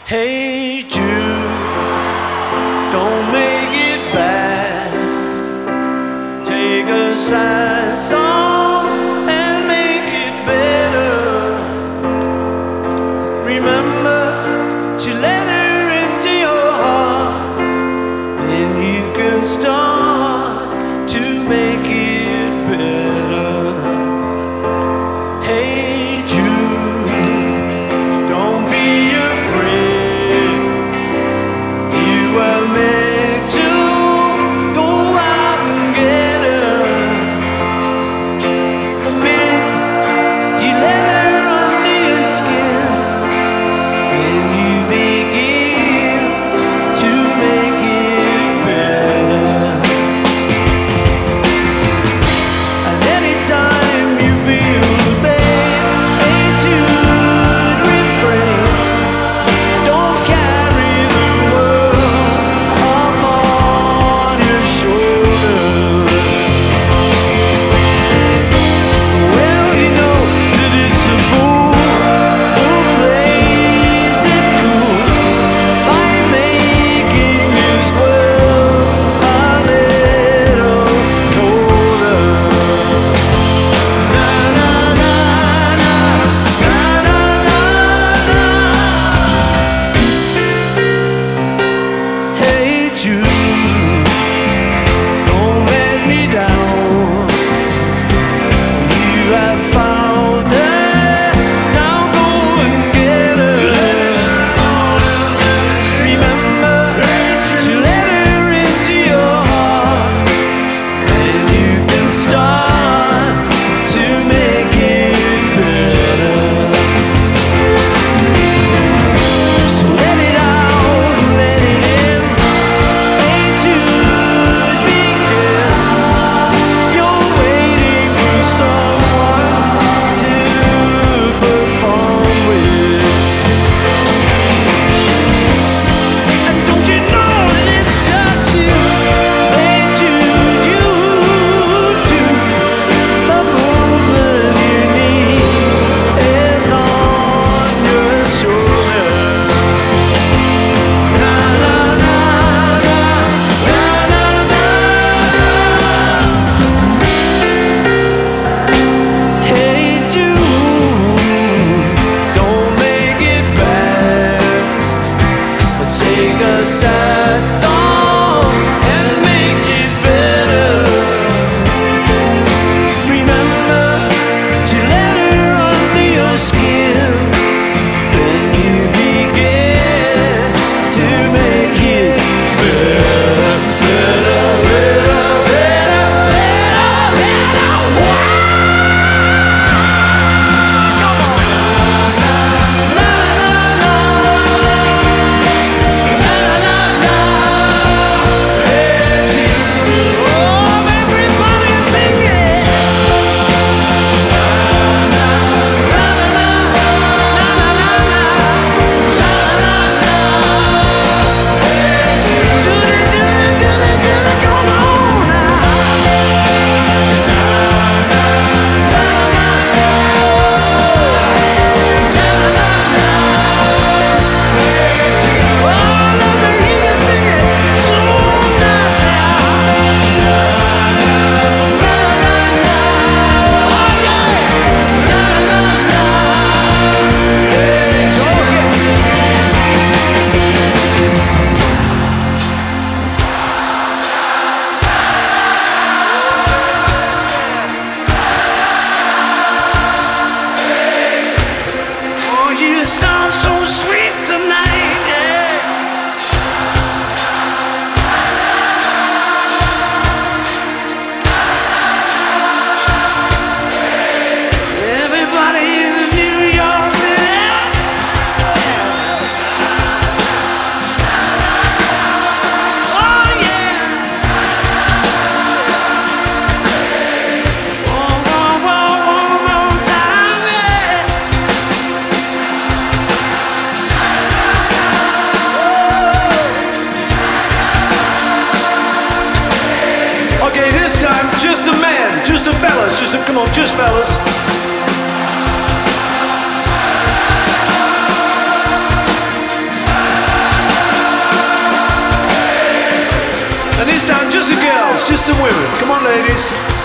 Hey Jude, don't make it bad. Take a sad song and make it better. Remember to let her into your heart, and you can start to make it better. Hey Jude, don't be afraid. You were meant to go out and get her. The minute you let her under your skin, and you begin to make it better. And anytime you feel the pain, ain't Jude refrain. Don't carry the world upon your shoulder. Well, you know that it's a fool who plays it cool by making his world a little colder. Na na na na, na na na na. Hey Jude, don't let me down. You have found her, now go and get her. Remember to let her into your heart, and you can start to make it better. So let it out and let it in. Ain't Jude begin. You're waiting for someone to perform with. And don't you know that it's just you? Ain't Jude, you do. The movement you need is on your shoulder. Na na na na, na na na. Hey Jude, don't make it bad, but take a sad song and make it better. Remember to let her under your skin, then you begin to make it better, better, better, better, better, better. Come on. La la la, la la la. Hey Jude, oh everybody sing it. La la la, la la la, la la la. Hey Jude, Judy, come on now. Oh, I love to hear you sing it so nice now. La la la, oh yeah. La la la, hey Jude. Oh, you sound so sweet tonight, yeah. Everybody in New York City. Oh yeah. One more time, yeah. Okay, this time just a man, just the fellas, come on, just fellas. and women. Come on, ladies.